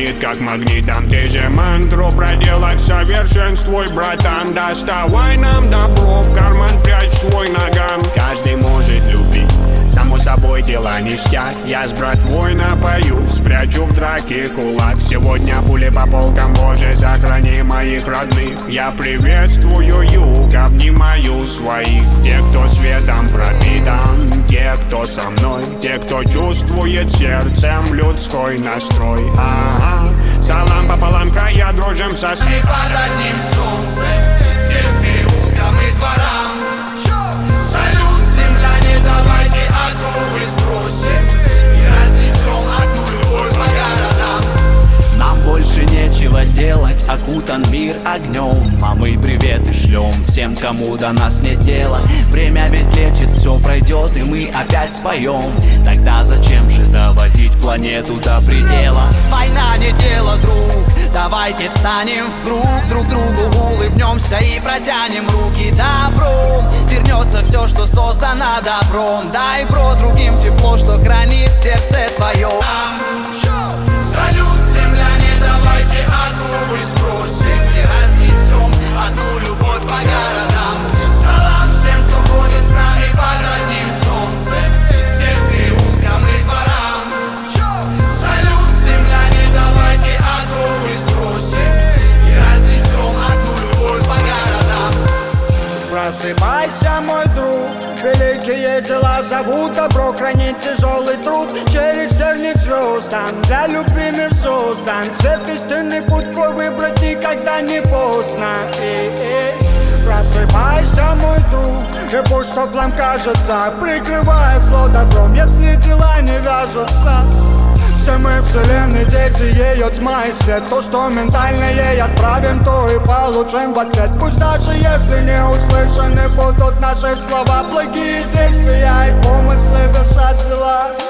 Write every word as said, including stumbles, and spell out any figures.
манит как магнитом. Ты же мантру проделать совершенствуй, братан. Доставай нам добро, в карман прячь свой наган. Каждый может любить, само собой дела ништяк. Я с братвой напою, спрячу в драке кулак. Сегодня пули по полкам, Боже, сохрани моих родных. Я приветствую юг, обнимаю своих. Те, кто светом пропитан, те, кто со мной, те, кто чувствует сердцем людской настрой. Ага, салам пополам, края дружим со снег. И под одним солнцем, всем переулкам и дворам. Салют, земляне, давайте округы сбросим и разнесем одну любовь по городам. Нам больше нечего делать, окутан мир огнем. А мы приветы шлем всем, кому до нас нет дела. Время ведь лечит, все пройдет, и мы опять споем. Тогда зачем же доводить планету до предела? Война не дело, друг, давайте встанем в круг. Друг другу улыбнемся и протянем руки добром. Вернется все, что создано добром. Дай про другим тепло, что хранит сердце твое. Салют, земляне, давайте округы сбросим и разнесем одну любовь по городам. Салам всем, кто ходит с нами под одним солнцем, всем переулкам и дворам. Салют, земляне, давайте округы сбросим и разнесем одну любовь по городам. Просыпайся, мой друг, великие дела зовут добро, хранить тяжелый труд. Через тернии звездам, для любви мир создан. Свет истинный путь твой выбрать никогда не поздно. И-и. Просыпайся, мой друг, и пусть что план кажется, прикрывая зло добром, если дела не вяжутся. Все мы вселенной дети, ее тьма и свет. То, что ментально ей отправим, то и получим в ответ. Пусть даже если не услышаны будут наши слова, благие действия и помыслы вершат дела.